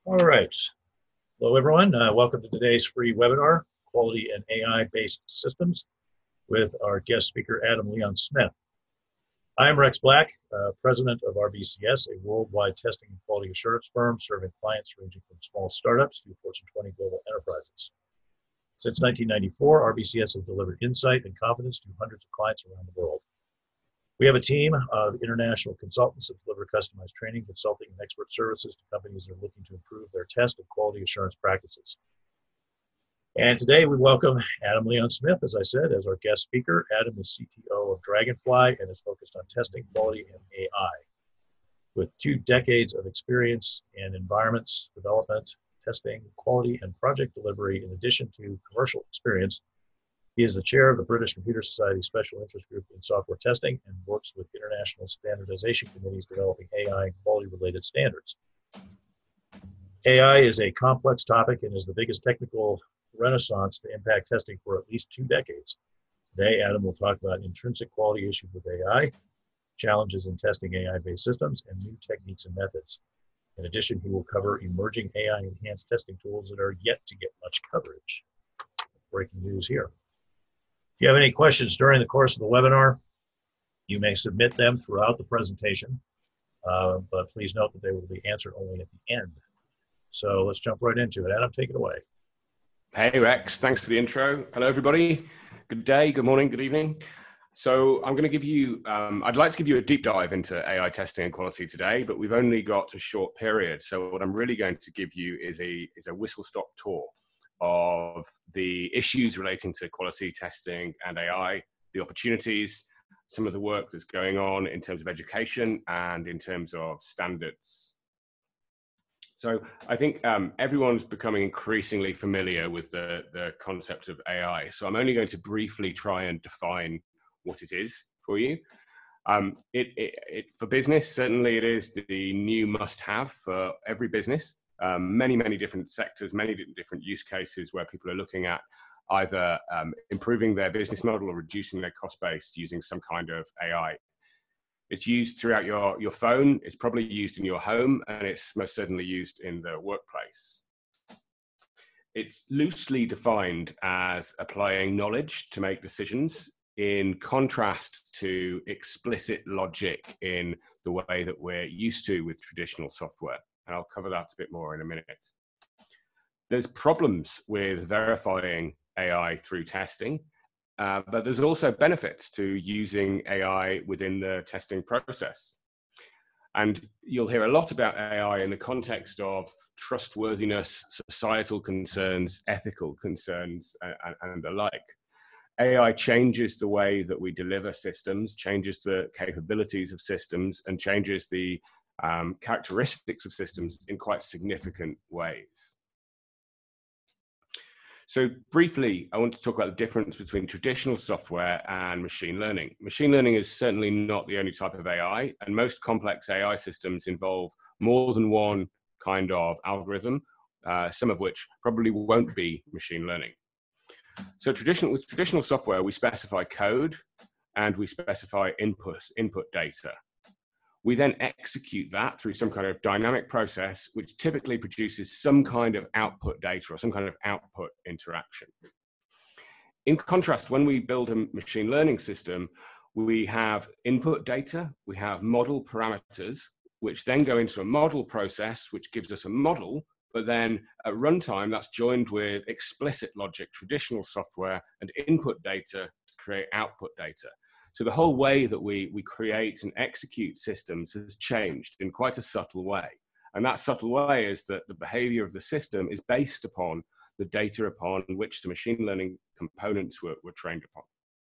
All right. Hello, everyone. Welcome to today's free webinar, Quality and AI-Based Systems, with our guest speaker, Adam Leon Smith. I'm Rex Black, president of RBCS, a worldwide testing and quality assurance firm serving clients ranging from small startups to Fortune 20 global enterprises. Since 1994, RBCS has delivered insight and confidence to hundreds of clients around the world. We have a team of international consultants that deliver customized training, consulting, and expert services to companies that are looking to improve their test and quality assurance practices. And today we welcome Adam Leon Smith, as I said, as our guest speaker. Adam is CTO of Dragonfly and is focused on testing, quality, and AI. With 2 decades of experience in environments, development, testing, quality, and project delivery, in addition to commercial experience, he is the chair of the British Computer Society Special Interest Group in Software Testing and works with international standardization committees developing AI and quality-related standards. AI is a complex topic and is the biggest technical renaissance to impact testing for at least 2 decades. Today, Adam will talk about intrinsic quality issues with AI, challenges in testing AI-based systems, and new techniques and methods. In addition, he will cover emerging AI-enhanced testing tools that are yet to get much coverage. Breaking news here. If you have any questions during the course of the webinar, you may submit them throughout the presentation, but please note that they will be answered only at the end. So let's jump right into it. Adam, take it away. Hey, Rex. Thanks for the intro. Hello, everybody. Good day, good morning, good evening. So I'm going to give you, I'd like to give you a deep dive into AI testing and quality today, but we've only got a short period. So what I'm really going to give you is a whistle-stop tour of the issues relating to quality testing and AI, the opportunities, some of the work that's going on in terms of education and in terms of standards. So I think everyone's becoming increasingly familiar with the concept of AI. So I'm only going to briefly try and define what it is for you. For business, certainly it is the new must-have for every business. Many different sectors, many different use cases where people are looking at either improving their business model or reducing their cost base using some kind of AI. It's used throughout your phone, it's probably used in your home, and it's most certainly used in the workplace. It's loosely defined as applying knowledge to make decisions, in contrast to explicit logic in the way that we're used to with traditional software. And I'll cover that a bit more in a minute. There's problems with verifying AI through testing, but there's also benefits to using AI within the testing process. And you'll hear a lot about AI in the context of trustworthiness, societal concerns, ethical concerns, and the like. AI changes the way that we deliver systems, changes the capabilities of systems, and changes the characteristics of systems in quite significant ways. So briefly, I want to talk about the difference between traditional software and machine learning. Machine learning is certainly not the only type of AI, and most complex AI systems involve more than one kind of algorithm, some of which probably won't be machine learning. So with traditional software, we specify code and we specify input data. We then execute that through some kind of dynamic process, which typically produces some kind of output data or some kind of output interaction. In contrast, when we build a machine learning system, we have input data, we have model parameters, which then go into a model process, which gives us a model, but then at runtime, that's joined with explicit logic, traditional software, and input data to create output data. So the whole way that we create and execute systems has changed in quite a subtle way. And that subtle way is that the behavior of the system is based upon the data upon which the machine learning components were trained upon.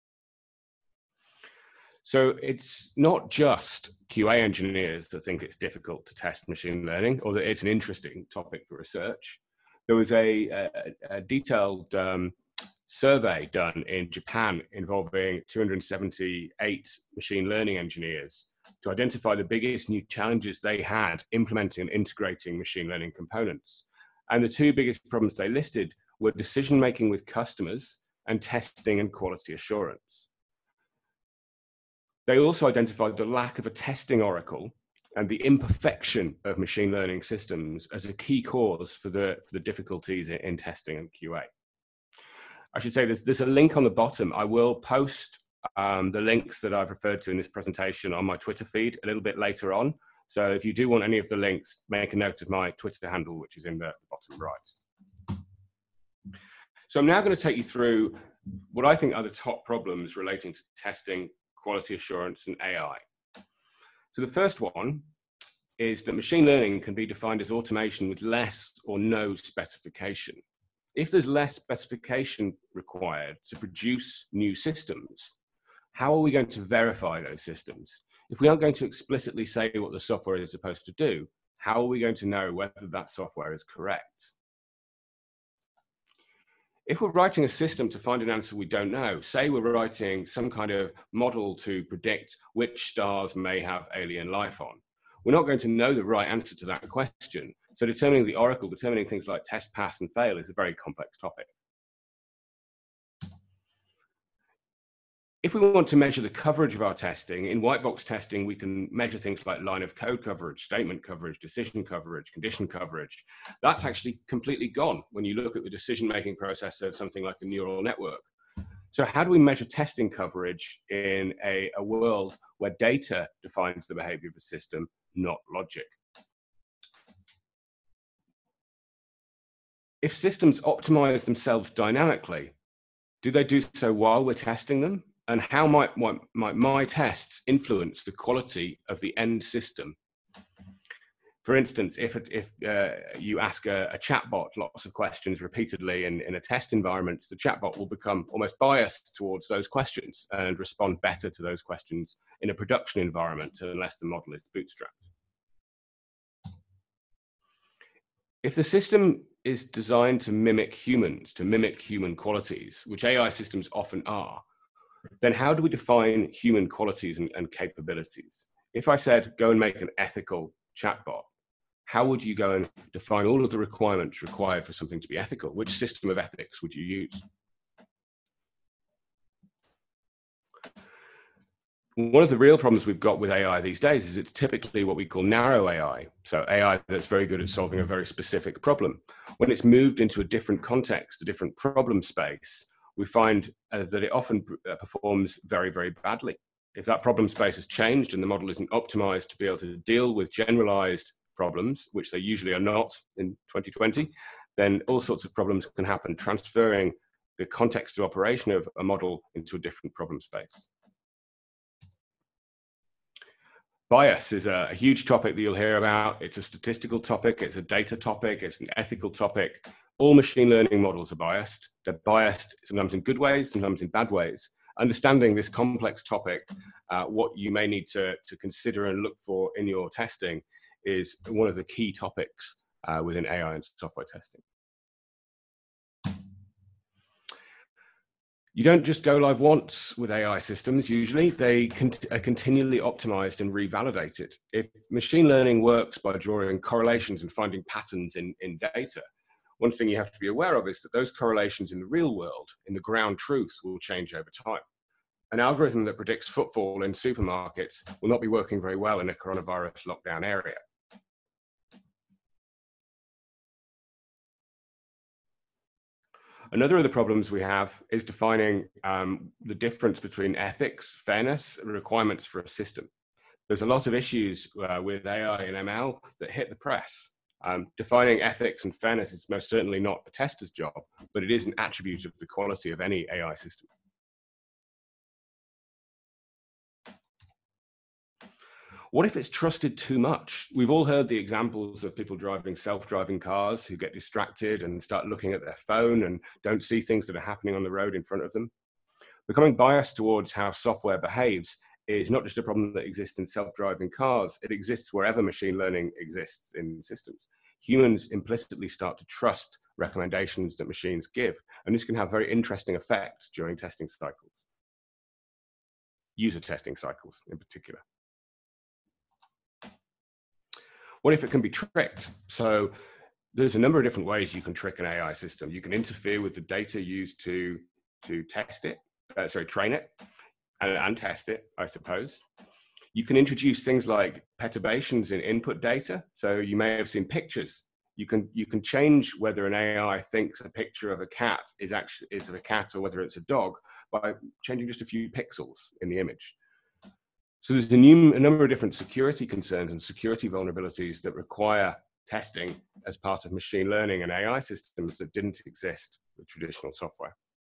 So it's not just QA engineers that think it's difficult to test machine learning or that it's an interesting topic for research. There was a detailed survey done in Japan involving 278 machine learning engineers to identify the biggest new challenges they had implementing and integrating machine learning components. And the 2 biggest problems they listed were decision-making with customers and testing and quality assurance. They also identified the lack of a testing oracle and the imperfection of machine learning systems as a key cause for the difficulties in testing and QA. I should say there's a link on the bottom. I will post the links that I've referred to in this presentation on my Twitter feed a little bit later on. So if you do want any of the links, make a note of my Twitter handle, which is in the bottom right. So I'm now going to take you through what I think are the top problems relating to testing, quality assurance, and AI. So the first one is that machine learning can be defined as automation with less or no specification. If there's less specification required to produce new systems, how are we going to verify those systems? If we aren't going to explicitly say what the software is supposed to do, how are we going to know whether that software is correct? If we're writing a system to find an answer we don't know, say we're writing some kind of model to predict which stars may have alien life on, we're not going to know the right answer to that question. So determining the oracle, determining things like test, pass, and fail is a very complex topic. If we want to measure the coverage of our testing, in white box testing, we can measure things like line of code coverage, statement coverage, decision coverage, condition coverage. That's actually completely gone when you look at the decision-making process of something like a neural network. So how do we measure testing coverage in a world where data defines the behavior of a system, not logic? If systems optimize themselves dynamically, do they do so while we're testing them? And how might my tests influence the quality of the end system? For instance, if you ask a chatbot lots of questions repeatedly in a test environment, the chatbot will become almost biased towards those questions and respond better to those questions in a production environment unless the model is bootstrapped. If the system is designed to mimic humans, to mimic human qualities, which AI systems often are, then how do we define human qualities and capabilities? If I said, go and make an ethical chatbot, how would you go and define all of the requirements required for something to be ethical? Which system of ethics would you use? One of the real problems we've got with AI these days is it's typically what we call narrow AI. So AI that's very good at solving a very specific problem. When it's moved into a different context, a different problem space, we find that it often performs very, very badly. If that problem space has changed and the model isn't optimized to be able to deal with generalized problems, which they usually are not in 2020, then all sorts of problems can happen, transferring the context of operation of a model into a different problem space. Bias is a huge topic that you'll hear about. It's a statistical topic, it's a data topic, it's an ethical topic. All machine learning models are biased. They're biased sometimes in good ways, sometimes in bad ways. Understanding this complex topic, what you may need to consider and look for in your testing is one of the key topics within AI and software testing. You don't just go live once with AI systems, usually. They are continually optimized and revalidated. If machine learning works by drawing correlations and finding patterns in data, one thing you have to be aware of is that those correlations in the real world, in the ground truth, will change over time. An algorithm that predicts footfall in supermarkets will not be working very well in a coronavirus lockdown area. Another of the problems we have is defining the difference between ethics, fairness, and requirements for a system. There's a lot of issues with AI and ML that hit the press. Defining ethics and fairness is most certainly not a tester's job, but it is an attribute of the quality of any AI system. What if it's trusted too much? We've all heard the examples of people driving self-driving cars who get distracted and start looking at their phone and don't see things that are happening on the road in front of them. Becoming biased towards how software behaves is not just a problem that exists in self-driving cars. It exists wherever machine learning exists in systems. Humans implicitly start to trust recommendations that machines give, and this can have very interesting effects during testing cycles, user testing cycles in particular. What if it can be tricked? So there's a number of different ways you can trick an AI system. You can interfere with the data used to test it, train it and test it, I suppose. You can introduce things like perturbations in input data. So you may have seen pictures. You can change whether an AI thinks a picture of a cat is of a cat or whether it's a dog by changing just a few pixels in the image. So there's a number of different security concerns and security vulnerabilities that require testing as part of machine learning and AI systems that didn't exist with traditional software.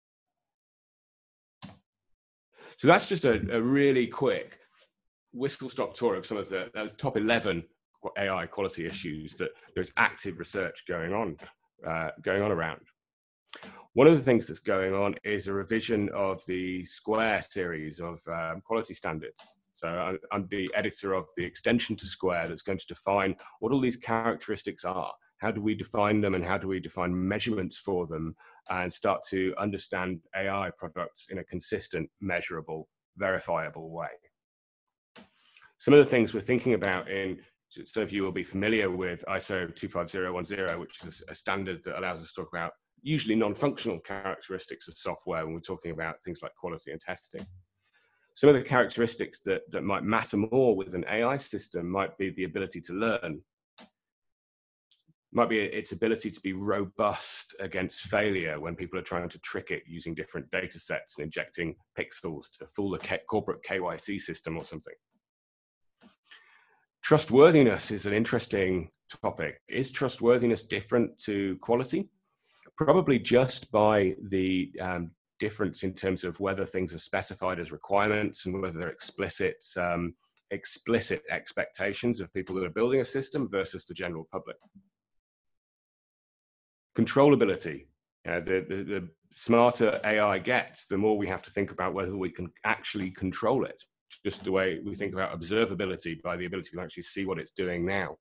So that's just a really quick whistle-stop tour of some of those top 11 AI quality issues that there's active research going on around. One of the things that's going on is a revision of the Square series of quality standards. So I'm the editor of the extension to Square that's going to define what all these characteristics are. How do we define them, and how do we define measurements for them, and start to understand AI products in a consistent, measurable, verifiable way. Some of the things we're thinking about some of you will be familiar with ISO 25010, which is a standard that allows us to talk about usually non-functional characteristics of software when we're talking about things like quality and testing. Some of the characteristics that might matter more with an AI system might be the ability to learn, might be its ability to be robust against failure when people are trying to trick it using different data sets and injecting pixels to fool a corporate KYC system or something. Trustworthiness is an interesting topic. Is trustworthiness different to quality? Probably just by the difference in terms of whether things are specified as requirements and whether they're explicit expectations of people that are building a system versus the general public. Controllability. The smarter AI gets, the more we have to think about whether we can actually control it, just the way we think about observability by the ability to actually see what it's doing now.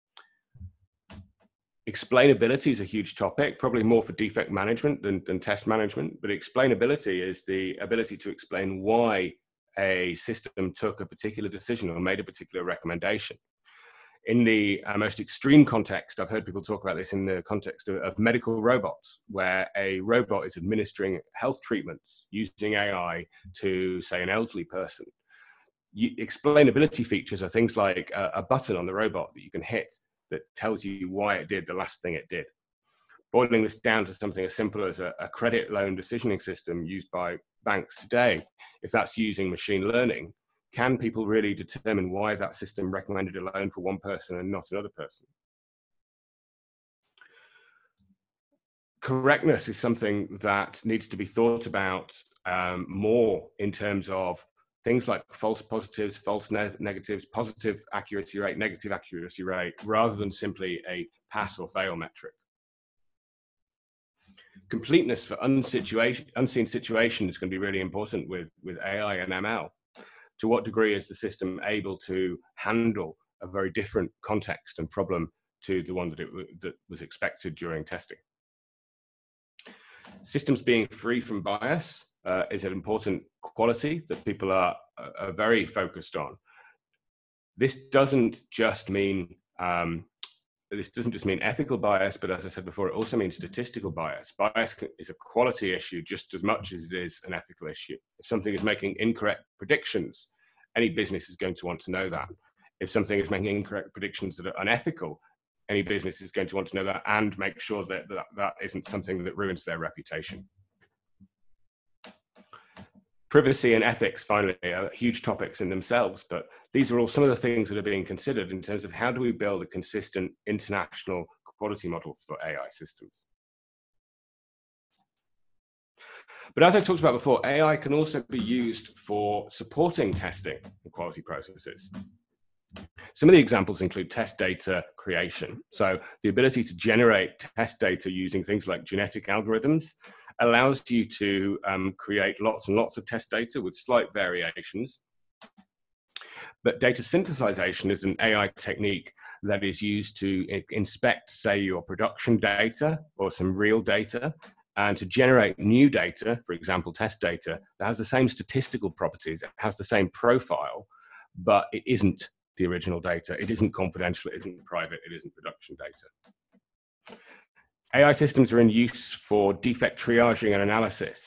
Explainability is a huge topic, probably more for defect management than test management, but explainability is the ability to explain why a system took a particular decision or made a particular recommendation. In the most extreme context, I've heard people talk about this in the context of medical robots, where a robot is administering health treatments using AI to, say, an elderly person. Explainability features are things like a button on the robot that you can hit that tells you why it did the last thing it did. Boiling this down to something as simple as a credit loan decisioning system used by banks today, if that's using machine learning, can people really determine why that system recommended a loan for one person and not another person? Correctness is something that needs to be thought about more in terms of things like false positives, false negatives, positive accuracy rate, negative accuracy rate, rather than simply a pass or fail metric. Completeness for unseen situations can be really important with AI and ML. To what degree is the system able to handle a very different context and problem to the one that was expected during testing? Systems being free from bias is an important quality that people are very focused on. This doesn't just mean ethical bias, but as I said before, it also means statistical bias. Bias is a quality issue just as much as it is an ethical issue. If something is making incorrect predictions, any business is going to want to know that. If something is making incorrect predictions that are unethical, any business is going to want to know that and make sure that that isn't something that ruins their reputation. Privacy and ethics, finally, are huge topics in themselves, but these are all some of the things that are being considered in terms of how do we build a consistent international quality model for AI systems. But as I talked about before, AI can also be used for supporting testing and quality processes. Some of the examples include test data creation. So the ability to generate test data using things like genetic algorithms allows you to create lots and lots of test data with slight variations. But data synthesization is an AI technique that is used to inspect, say, your production data or some real data, and to generate new data, for example, test data, that has the same statistical properties, it has the same profile, but it isn't the original data. It isn't confidential, it isn't private, it isn't production data. AI systems are in use for defect triaging and analysis.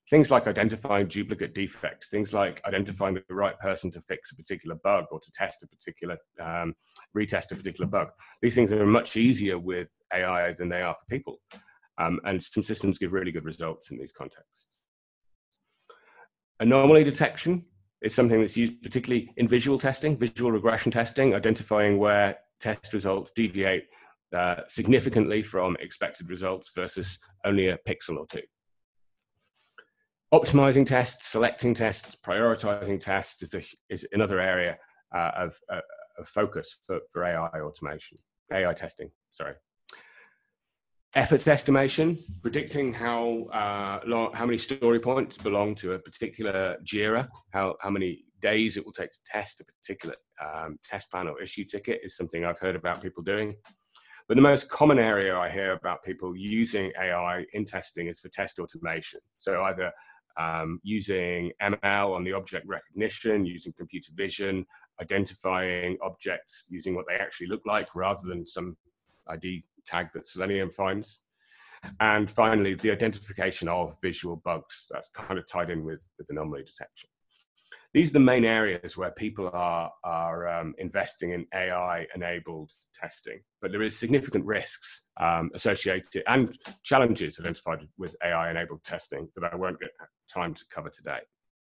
Things like identifying duplicate defects, things like identifying the right person to fix a particular bug or to test a particular, retest a particular bug. These things are much easier with AI than they are for people. And some systems give really good results in these contexts. Anomaly detection is something that's used particularly in visual testing, visual regression testing, identifying where test results deviate significantly from expected results versus only a pixel or two. Optimizing tests, selecting tests, prioritizing tests is another area of focus for AI automation, AI testing, sorry. Efforts estimation, predicting how many story points belong to a particular JIRA, how many days it will take to test a particular test plan or issue ticket is something I've heard about people doing. But the most common area I hear about people using AI in testing is for test automation. So either using ML on the object recognition, using computer vision, identifying objects using what they actually look like rather than some ID tag that Selenium finds. And finally, the identification of visual bugs. That's kind of tied in with anomaly detection. These are the main areas where people are investing in AI-enabled testing, but there is significant risks associated and challenges identified with AI-enabled testing that I won't get time to cover today.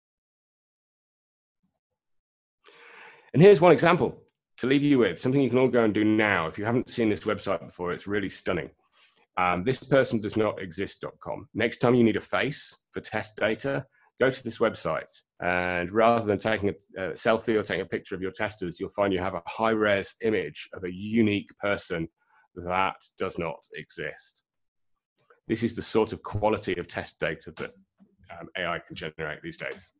And here's one example to leave you with, something you can all go and do now. If you haven't seen this website before, it's really stunning. Thispersondoesnotexist.com. Next time you need a face for test data, go to this website, and rather than taking a selfie or taking a picture of your testers, you'll find you have a high-res image of a unique person that does not exist. This is the sort of quality of test data that AI can generate these days.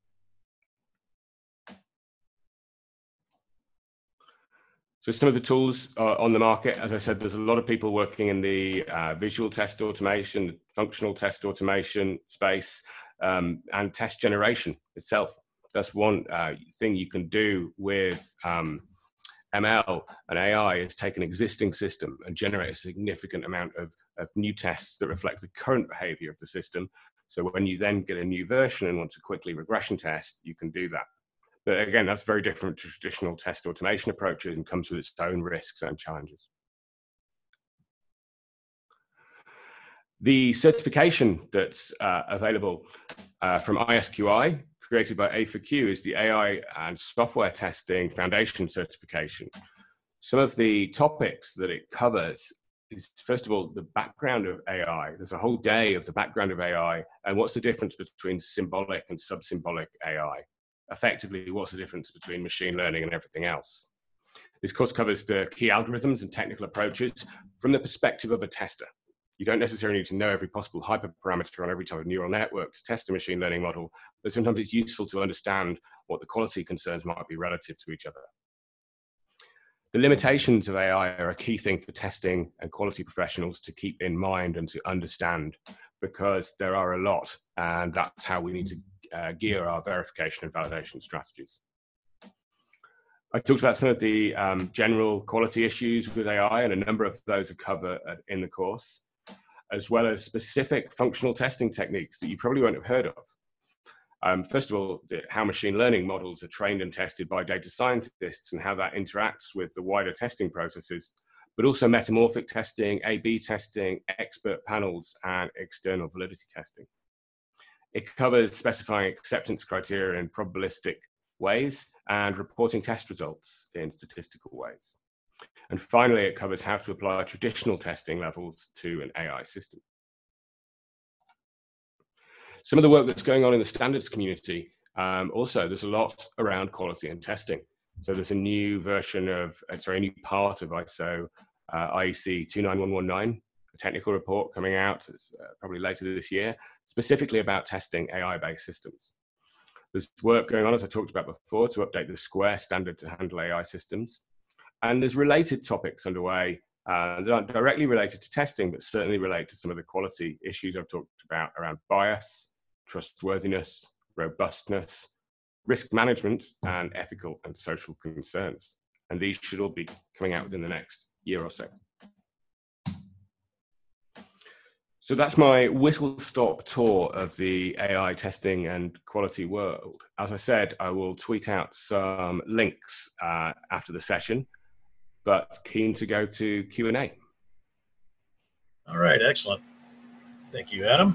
So some of the tools on the market, as I said, there's a lot of people working in the visual test automation, functional test automation space, and test generation itself. That's one thing you can do with ML and AI is take an existing system and generate a significant amount of new tests that reflect the current behavior of the system. So when you then get a new version and want to quickly regression test, you can do that. But again, that's very different to traditional test automation approaches and comes with its own risks and challenges. The certification that's available from ISQI, created by A4Q, is the AI and Software Testing Foundation certification. Some of the topics that it covers is, first of all, the background of AI. There's a whole day of the background of AI and what's the difference between symbolic and sub-symbolic AI. Effectively, what's the difference between machine learning and everything else? This course covers the key algorithms and technical approaches from the perspective of a tester. You don't necessarily need to know every possible hyperparameter on every type of neural network to test a machine learning model, but sometimes it's useful to understand what the quality concerns might be relative to each other. The limitations of AI are a key thing for testing and quality professionals to keep in mind and to understand, because there are a lot, and that's how we need to gear our verification and validation strategies. I talked about some of the general quality issues with AI, and a number of those are covered in the course, as well as specific functional testing techniques that you probably won't have heard of. First of all, how machine learning models are trained and tested by data scientists and how that interacts with the wider testing processes, but also metamorphic testing, A/B testing, expert panels, and external validity testing. It covers specifying acceptance criteria in probabilistic ways and reporting test results in statistical ways. And finally, it covers how to apply traditional testing levels to an AI system. Some of the work that's going on in the standards community, also, there's a lot around quality and testing. So there's a new version of, a new part of ISO IEC 29119, a technical report coming out probably later this year, specifically about testing AI-based systems. There's work going on, as I talked about before, to update the SQUARE standard to handle AI systems. And there's related topics underway that aren't directly related to testing, but certainly relate to some of the quality issues I've talked about around bias, trustworthiness, robustness, risk management, and ethical and social concerns. And these should all be coming out within the next year or so. So that's my whistle-stop tour of the AI testing and quality world. As I said, I will tweet out some links after the session, but keen to go to Q&A. All right, excellent. Thank you, Adam.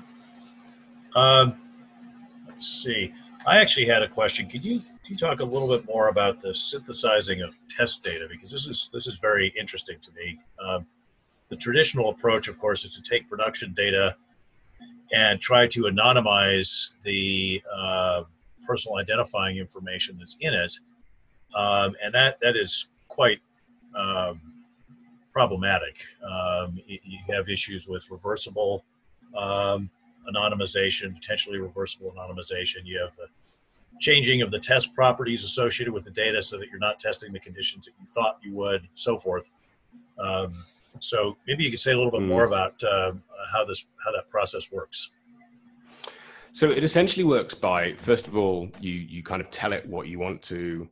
Let's see. I actually had a question. Can you talk a little bit more about the synthesizing of test data? Because this is very interesting to me. The traditional approach, of course, is to take production data and try to anonymize the personal identifying information that's in it, and that is quite problematic. You have issues with reversible anonymization, potentially reversible anonymization. You have the changing of the test properties associated with the data so that you're not testing the conditions that you thought you would, so forth. So maybe you could say a little bit more about how that process works. So it essentially works by, first of all, you kind of tell it what you want to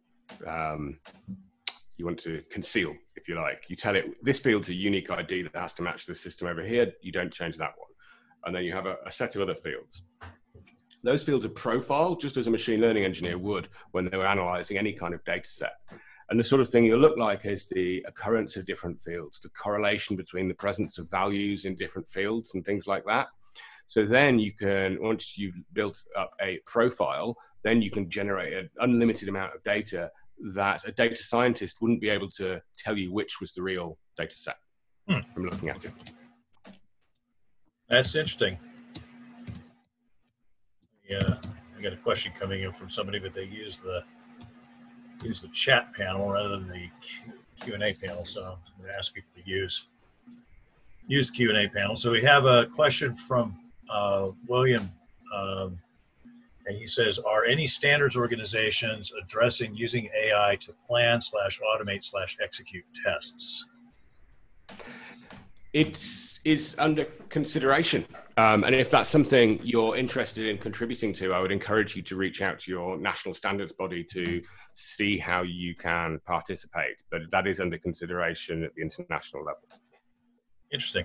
conceal, if you like. You tell it this field's a unique ID that has to match the system over here. You don't change that one. And then you have a set of other fields. Those fields are profiled just as a machine learning engineer would when they were analyzing any kind of data set. And the sort of thing you'll look like is the occurrence of different fields, the correlation between the presence of values in different fields and things like that. So then you can, once you've built up a profile, then you can generate an unlimited amount of data that a data scientist wouldn't be able to tell you which was the real data set from looking at it. That's interesting. Yeah, I got a question coming in from somebody, but they use the chat panel rather than the Q&A panel. So I'm going to ask people to use the Q&A panel. So we have a question from William, and he says, are any standards organizations addressing using AI to plan /automate /execute tests? It's under consideration. And if that's something you're interested in contributing to, I would encourage you to reach out to your national standards body to see how you can participate. But that is under consideration at the international level. Interesting.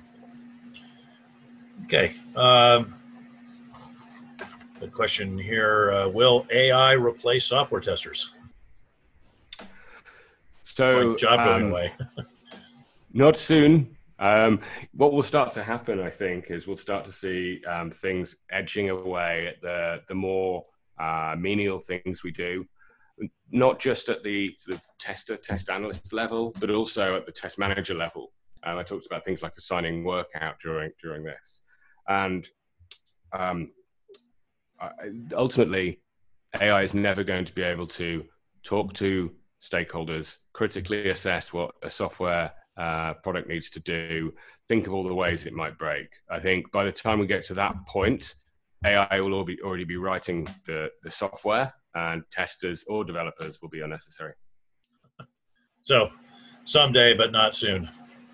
Okay. The question here, will AI replace software testers? So, job going away. Not soon. What will start to happen, I think, is we'll start to see things edging away at the more menial things we do, not just at the test analyst level, but also at the test manager level. I talked about things like assigning work out during this. And ultimately, AI is never going to be able to talk to stakeholders, critically assess what a software product needs to do, think of all the ways it might break. I think by the time we get to that point, AI will already be writing the software, and testers or developers will be unnecessary. So someday, but not soon.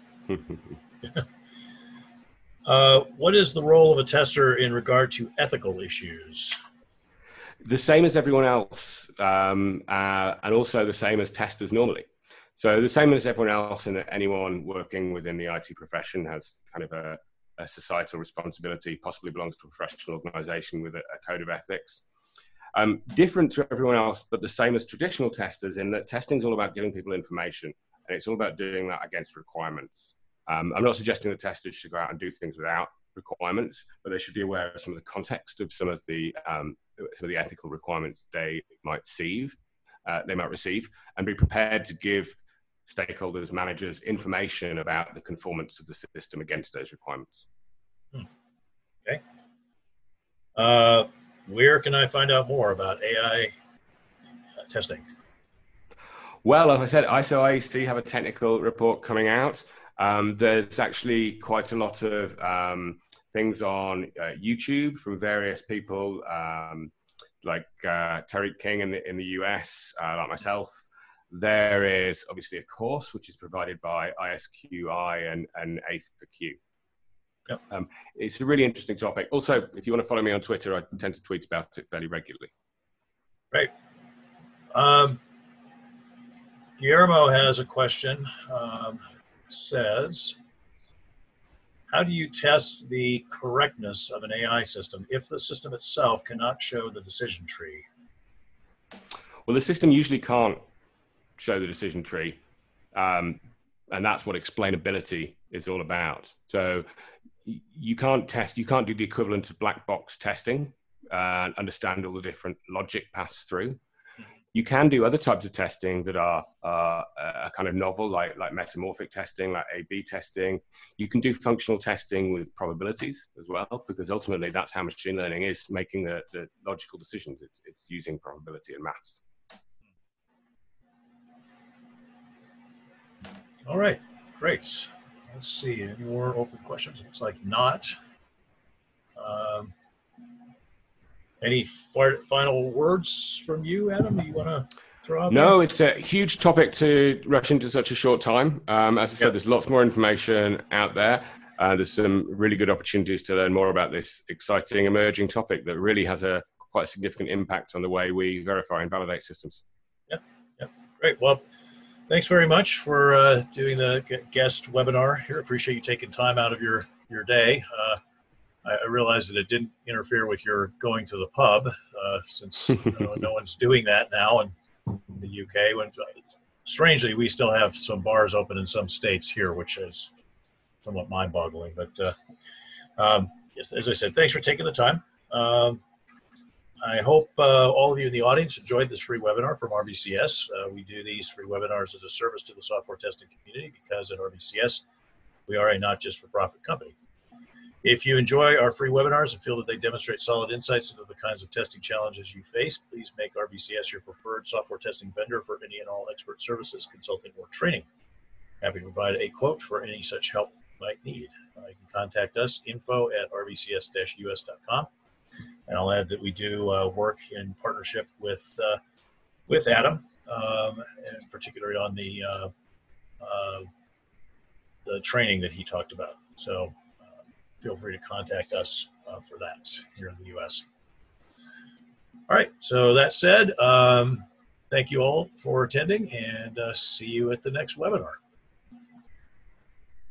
What is the role of a tester in regard to ethical issues? The same as everyone else, and also the same as testers normally. So the same as everyone else, and anyone working within the IT profession has kind of a societal responsibility, possibly belongs to a professional organization with a code of ethics. Different to everyone else, but the same as traditional testers in that testing is all about giving people information, and it's all about doing that against requirements. I'm not suggesting that testers should go out and do things without requirements, but they should be aware of some of the context of some of the ethical requirements they might receive, and be prepared to give stakeholders, managers, information about the conformance of the system against those requirements. Okay. Where can I find out more about AI testing? Well, as I said, ISO IEC have a technical report coming out. There's actually quite a lot of things on YouTube from various people, like Tariq King in the US, like myself. There is obviously a course which is provided by ISQI and A4Q. Yep. It's a really interesting topic. Also, if you want to follow me on Twitter, I tend to tweet about it fairly regularly. Great. Guillermo has a question. Says, how do you test the correctness of an AI system if the system itself cannot show the decision tree? Well, the system usually can't show the decision tree. And that's what explainability is all about. So you can't do the equivalent of black box testing and understand all the different logic paths through. You can do other types of testing that are kind of novel, like metamorphic testing, like A/B testing. You can do functional testing with probabilities as well, because ultimately that's how machine learning is, making the logical decisions. It's using probability and maths. All right, great. Let's see, any more open questions? Looks like not. Any final words from you, Adam, that you want to throw out? No, it's a huge topic to rush into such a short time. As I said, there's lots more information out there. There's some really good opportunities to learn more about this exciting emerging topic that really has a quite significant impact on the way we verify and validate systems. Yep. Great. Well, thanks very much for doing the guest webinar here. Appreciate you taking time out of your day. I realize that it didn't interfere with your going to the pub, since no one's doing that now in the UK. When, strangely, we still have some bars open in some states here, which is somewhat mind-boggling. But yes, as I said, thanks for taking the time. I hope all of you in the audience enjoyed this free webinar from RBCS. We do these free webinars as a service to the software testing community because at RBCS, we are a not-just-for-profit company. If you enjoy our free webinars and feel that they demonstrate solid insights into the kinds of testing challenges you face, please make RBCS your preferred software testing vendor for any and all expert services, consulting, or training. Happy to provide a quote for any such help you might need. You can contact us, info@rbcs-us.com. And I'll add that we do work in partnership with Adam, and particularly on the training that he talked about. So feel free to contact us for that here in the U.S. All right, so that said, thank you all for attending, and see you at the next webinar.